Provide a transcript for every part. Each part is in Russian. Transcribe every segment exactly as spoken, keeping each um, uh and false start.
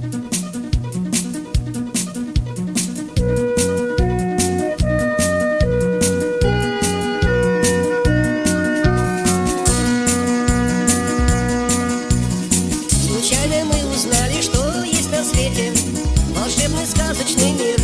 Случайно мы узнали, что есть на свете волшебный сказочный мир.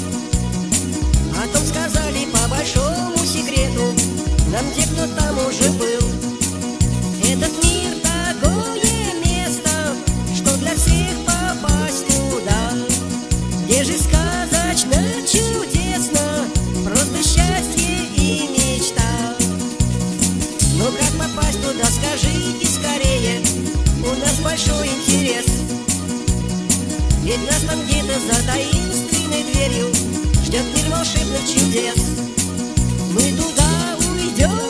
О том сказали по большому секрету нам те, кто там уже был. Этот мир такое место, что для всех попасть туда, где же сказочно, чудесно, просто счастье и мечта. Но как попасть туда, скажите скорее, у нас большой интерес. Ведь нас там где-то за таинственной дверью ждет мир волшебных чудес. Мы туда уйдем